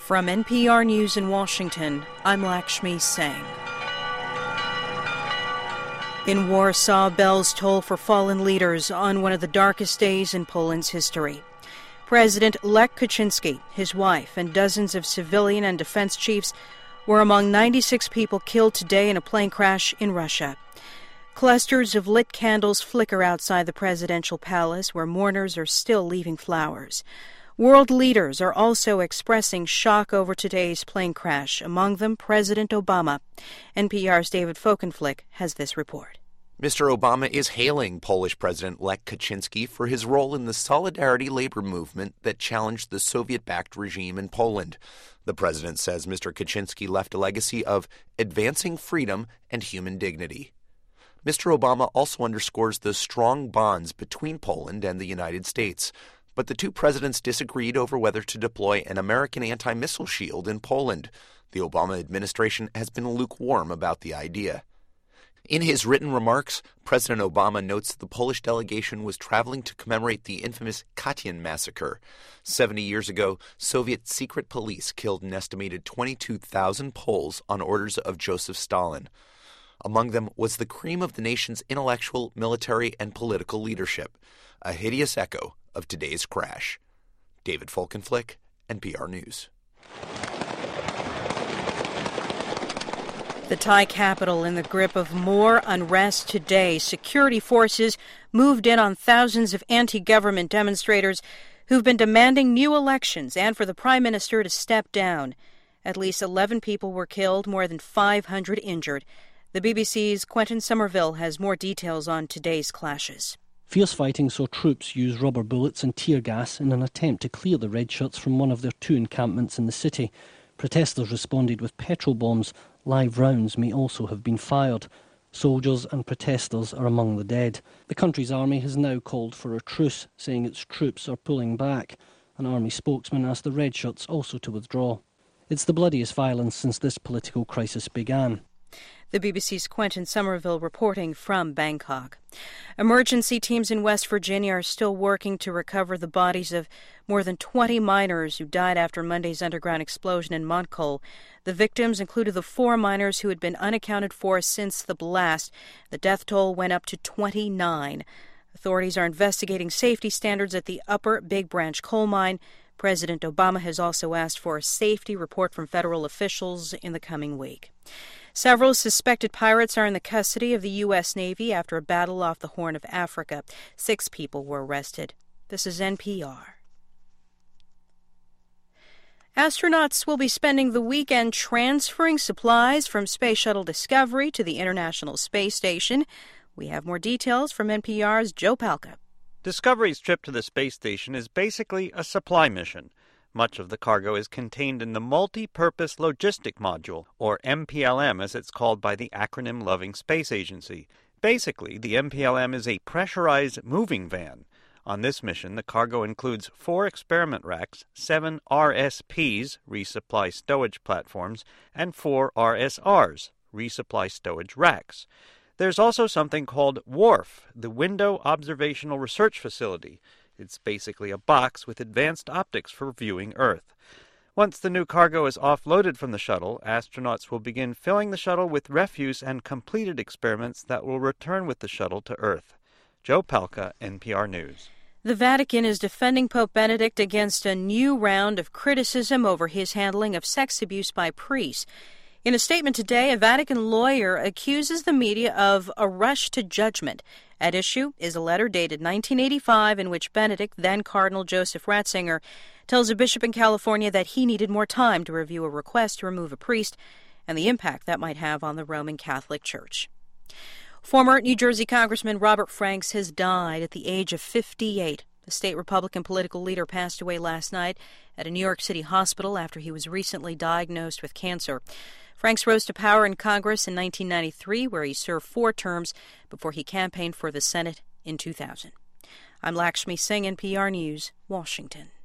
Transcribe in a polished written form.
From NPR News in Washington, I'm Lakshmi Singh. In Warsaw, bells toll for fallen leaders on one of the darkest days in Poland's history. President Lech Kaczynski, his wife, and dozens of civilian and defense chiefs were among 96 people killed today in a plane crash in Russia. Clusters of lit candles flicker outside the presidential palace, where mourners are still leaving flowers. World leaders are also expressing shock over today's plane crash, among them President Obama. NPR's David Folkenflik has this report. Mr. Obama is hailing Polish President Lech Kaczynski for his role in the Solidarity labor movement that challenged the Soviet-backed regime in Poland. The president says Mr. Kaczynski left a legacy of advancing freedom and human dignity. Mr. Obama also underscores the strong bonds between Poland and the United States. But the two presidents disagreed over whether to deploy an American anti-missile shield in Poland. The Obama administration has been lukewarm about the idea. In his written remarks, President Obama notes the Polish delegation was traveling to commemorate the infamous Katyn massacre. 70 years ago, Soviet secret police killed an estimated 22,000 Poles on orders of Joseph Stalin. Among them was the cream of the nation's intellectual, military, and political leadership, a hideous echo of today's crash. David Folkenflik, NPR News. The Thai capital in the grip of more unrest today. Security forces moved in on thousands of anti-government demonstrators who've been demanding new elections and for the prime minister to step down. At least 11 people were killed, more than 500 injured. The BBC's Quentin Somerville has more details on today's clashes. Fierce fighting saw troops use rubber bullets and tear gas in an attempt to clear the red shirts from one of their two encampments in the city. Protesters responded with petrol bombs. Live rounds may also have been fired. Soldiers and protesters are among the dead. The country's army has now called for a truce, saying its troops are pulling back. An army spokesman asked the red shirts also to withdraw. It's the bloodiest violence since this political crisis began. The BBC's Quentin Somerville reporting from Bangkok. Emergency teams in West Virginia are still working to recover the bodies of more than 20 miners who died after Monday's underground explosion in Montcole. The victims included the 4 miners who had been unaccounted for since the blast. The death toll went up to 29. Authorities are investigating safety standards at the Upper Big Branch coal mine. President Obama has also asked for a safety report from federal officials in the coming week. Several suspected pirates are in the custody of the U.S. Navy after a battle off the Horn of Africa. 6 people were arrested. This is NPR. Astronauts will be spending the weekend transferring supplies from Space Shuttle Discovery to the International Space Station. We have more details from NPR's Joe Palca. Discovery's trip to the space station is basically a supply mission. Much of the cargo is contained in the Multi-Purpose Logistic Module, or MPLM as it's called by the acronym-loving space agency. Basically, the MPLM is a pressurized moving van. On this mission, the cargo includes 4 experiment racks, 7 RSPs, resupply stowage platforms, and 4 RSRs, resupply stowage racks. There's also something called WRF, the Window Observational Research Facility. It's basically a box with advanced optics for viewing Earth. Once the new cargo is offloaded from the shuttle, astronauts will begin filling the shuttle with refuse and completed experiments that will return with the shuttle to Earth. Joe Palca, NPR News. The Vatican is defending Pope Benedict against a new round of criticism over his handling of sex abuse by priests. In a statement today, a Vatican lawyer accuses the media of a rush to judgment. At issue is a letter dated 1985 in which Benedict, then Cardinal Joseph Ratzinger, tells a bishop in California that he needed more time to review a request to remove a priest and the impact that might have on the Roman Catholic Church. Former New Jersey Congressman Robert Franks has died at the age of 58. The state Republican political leader passed away last night at a New York City hospital after he was recently diagnosed with cancer. Franks rose to power in Congress in 1993, where he served 4 terms before he campaigned for the Senate in 2000. I'm Lakshmi Singh, NPR News, Washington.